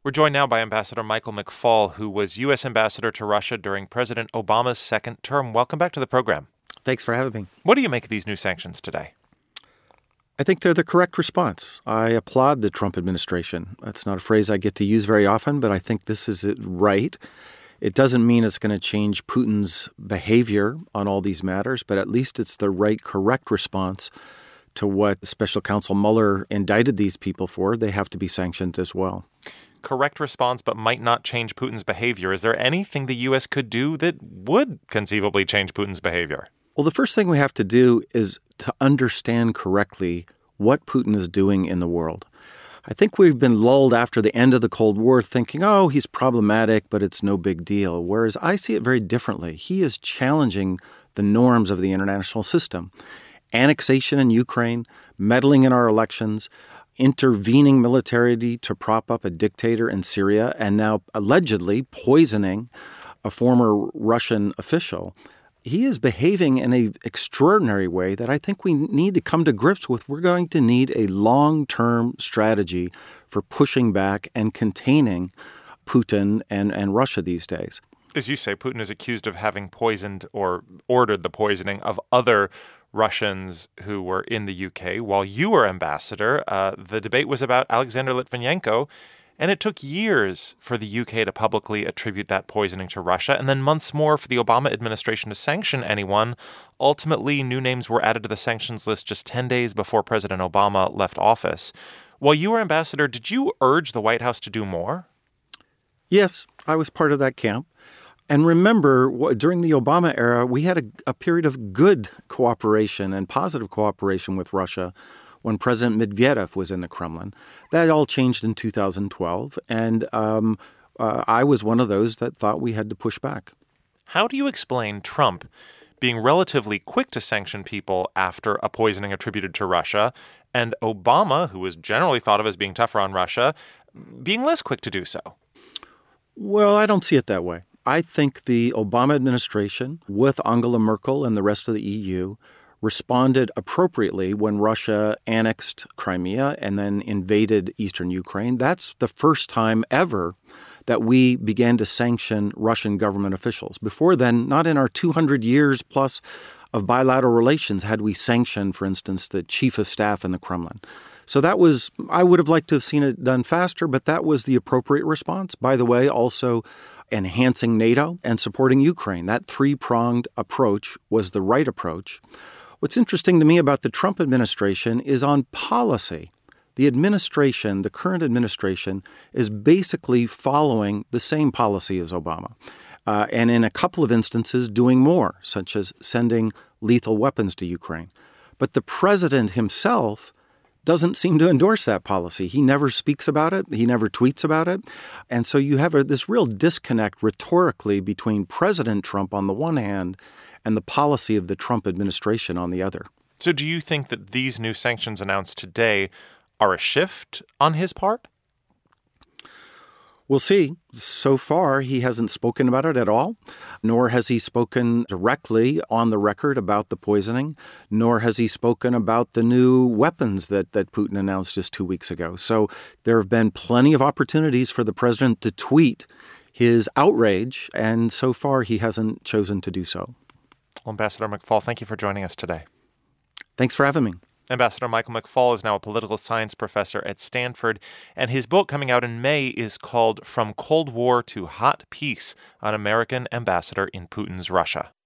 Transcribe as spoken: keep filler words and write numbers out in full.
We're joined now by Ambassador Michael McFaul, who was U S ambassador to Russia during President Obama's second term. Welcome back to the program. Thanks for having me. What do you make of these new sanctions today? I think they're the correct response. I applaud the Trump administration. That's not a phrase I get to use very often, but I think this is it right. It doesn't mean it's going to change Putin's behavior on all these matters, but at least it's the right, correct response to what Special Counsel Mueller indicted these people for. They have to be sanctioned as well. Correct response, but might not change Putin's behavior. Is there anything the U S could do that would conceivably change Putin's behavior? Well, the first thing we have to do is to understand correctly what Putin is doing in the world. I think we've been lulled after the end of the Cold War thinking, oh, he's problematic, but it's no big deal. Whereas I see it very differently. He is challenging the norms of the international system. Annexation in Ukraine, meddling in our elections, intervening militarily to prop up a dictator in Syria, and now allegedly poisoning a former Russian official. He is behaving in an extraordinary way that I think we need to come to grips with. We're going to need a long-term strategy for pushing back and containing Putin and, and Russia these days. As you say, Putin is accused of having poisoned or ordered the poisoning of other Russians who were in the U K. While you were ambassador, uh, the debate was about Alexander Litvinenko, and it took years for the U K to publicly attribute that poisoning to Russia, and then months more for the Obama administration to sanction anyone. Ultimately, new names were added to the sanctions list just ten days before President Obama left office. While you were ambassador, did you urge the White House to do more? Yes, I was part of that camp. And remember, during the Obama era, we had a, a period of good cooperation and positive cooperation with Russia when President Medvedev was in the Kremlin. That all changed in two thousand twelve, and um, uh, I was one of those that thought we had to push back. How do you explain Trump being relatively quick to sanction people after a poisoning attributed to Russia, and Obama, who was generally thought of as being tougher on Russia, being less quick to do so? Well, I don't see it that way. I think the Obama administration, with Angela Merkel and the rest of the E U, responded appropriately when Russia annexed Crimea and then invaded eastern Ukraine. That's the first time ever that we began to sanction Russian government officials. Before then, not in our two hundred years plus of bilateral relations had we sanctioned, for instance, the chief of staff in the Kremlin. So that was, I would have liked to have seen it done faster, but that was the appropriate response. By the way, also enhancing NATO and supporting Ukraine. That three-pronged approach was the right approach. What's interesting to me about the Trump administration is on policy. The administration, the current administration, is basically following the same policy as Obama. Uh, and in a couple of instances, doing more, such as sending lethal weapons to Ukraine. But the president himself doesn't seem to endorse that policy. He never speaks about it. He never tweets about it. And so you have a, this real disconnect rhetorically between President Trump on the one hand and the policy of the Trump administration on the other. So do you think that these new sanctions announced today are a shift on his part? We'll see. So far, he hasn't spoken about it at all, nor has he spoken directly on the record about the poisoning, nor has he spoken about the new weapons that, that Putin announced just two weeks ago. So there have been plenty of opportunities for the president to tweet his outrage, and so far he hasn't chosen to do so. Well, Ambassador McFaul, thank you for joining us today. Thanks for having me. Ambassador Michael McFaul is now a political science professor at Stanford, and his book coming out in May is called From Cold War to Hot Peace, an American Ambassador in Putin's Russia.